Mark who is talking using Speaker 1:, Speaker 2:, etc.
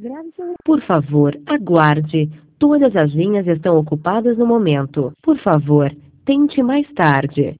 Speaker 1: Por favor, aguarde. Todas as linhas estão ocupadas no momento. Por favor, tente mais tarde.